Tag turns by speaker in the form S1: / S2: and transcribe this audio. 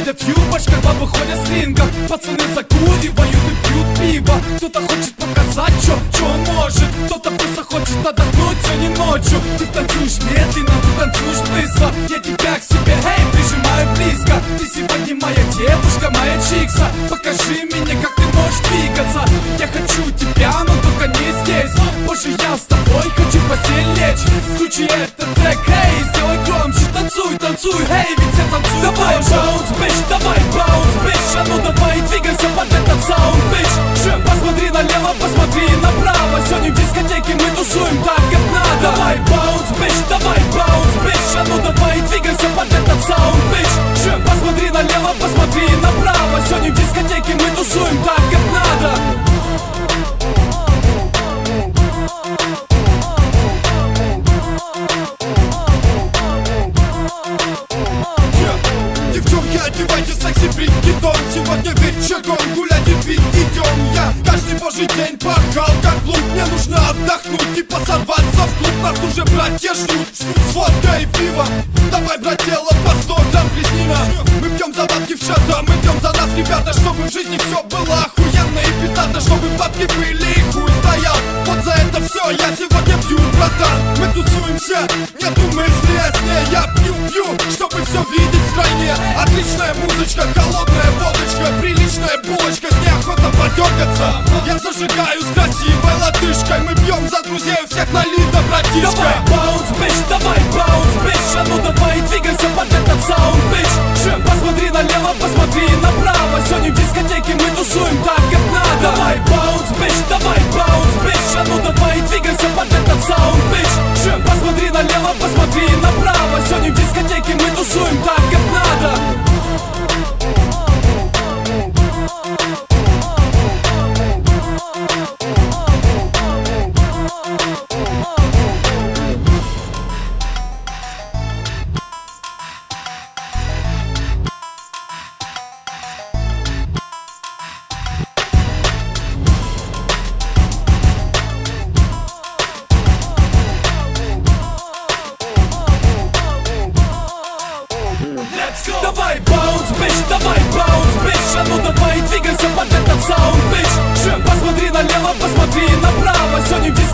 S1: ходят в юбочках, бабы ходят в слингах. Пацаны закуривают и пьют пиво. Кто-то хочет показать, что он может. Кто-то просто хочет отдохнуть сегодня ночью. Ты танцуешь медленно, ты танцуешь быстро. Я тебя к себе, эй, прижимаю близко. Ты сегодня моя девушка, моя чикса. Покажи мне, как ты можешь двигаться. Я хочу тебя, но только не здесь. Позже я с тобой хочу в постель лечь. Включи этот трек, эй, сделай громче. Танцуй, танцуй, эй, ведь я танцую. Давай баунс, bitch, давай баунс, bitch. А ну давай, двигайся под этот саунд, bitch. Посмотри налево, посмотри направо. Сегодня в дискотеке мы тусуем так, как надо. Давай баунс, bitch, давай баунс, bitch. А ну давай, двигайся под этот саунд, bitch. Посмотри налево, посмотри направо. Сегодня в дискотеке мы тусуем так, как надо.
S2: Девчонки, одевайте секси бригетон. Сегодня вечером гулять и пить идем. Я каждый божий день пахал как блуд. Мне нужно отдохнуть и посорваться в клуб. Нас уже братья ждут с водкой и пивом. Давай, братела, по 100 грамм приснина. Мы пьем за бабки в чата, мы пьем за нас, ребята. Чтобы в жизни все было охуенно и пиздато. Чтобы бабки были и хуй стоял. Вот за это все я сегодня пью, братан. Мы тусуемся, нету мысли о сне. Я пью, чтобы все видеть в стране. Отличная музычка, холодная водочка, приличная булочка, с неохота подергаться. Я зажигаю с красивой латышкой. Мы пьем за друзей, у всех налито, братишка.
S1: Давай баунс, bitch, давай баунс, bitch. А ну давай, двигайся под этот саунд, bitch. Посмотри налево, посмотри направо. Сегодня в дискотеке мы тусуем так, как надо. Давай баунс, bitch, давай баунс, bitch. А ну давай, двигайся под этот саунд, bitch. Посмотри налево, посмотри направо. Сегодня в дискотеке мы тусуем так, как надо. Давай баунс, bitch, давай баунс, bitch. А ну давай, двигайся под этот саунд, bitch. Посмотри налево, посмотри направо. Сегодня в